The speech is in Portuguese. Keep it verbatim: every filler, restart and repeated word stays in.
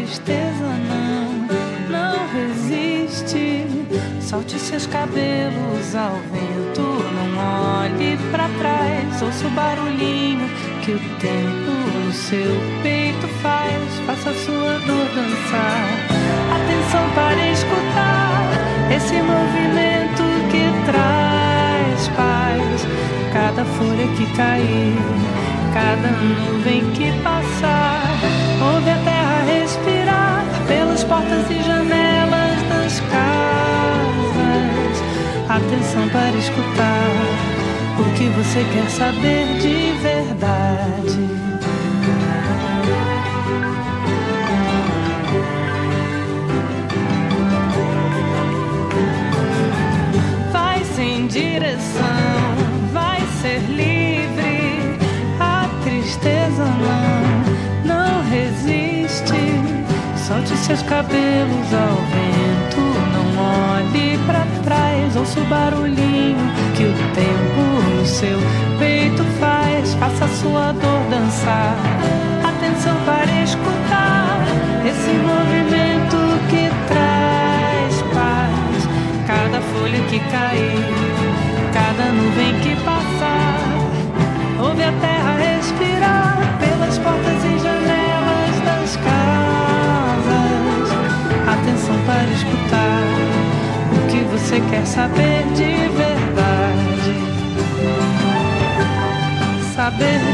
tristeza não, não resiste. Solte seus cabelos ao vento, não olhe pra trás. Ouça o barulhinho que o tempo no seu peito faz. Faça sua dor dançar. Atenção para escutar esse movimento que traz paz. Cada folha que cair, cada nuvem que passar, ouve a terra respirar pelas portas e janelas das casas. Atenção para escutar o que você quer saber de verdade. Vai sem direção, vai ser livre. A tristeza não, não resiste. Solte seus cabelos ao vento, não olhe pra trás. Ouça o barulhinho que o tempo no seu peito faz. Faça sua dor dançar. Atenção para escutar esse movimento que traz paz. Cada folha que cair, cada nuvem que passar, ouve a terra respirar pelas portas e janelas das casas. Atenção para escutar o que você quer saber de verdade. Saber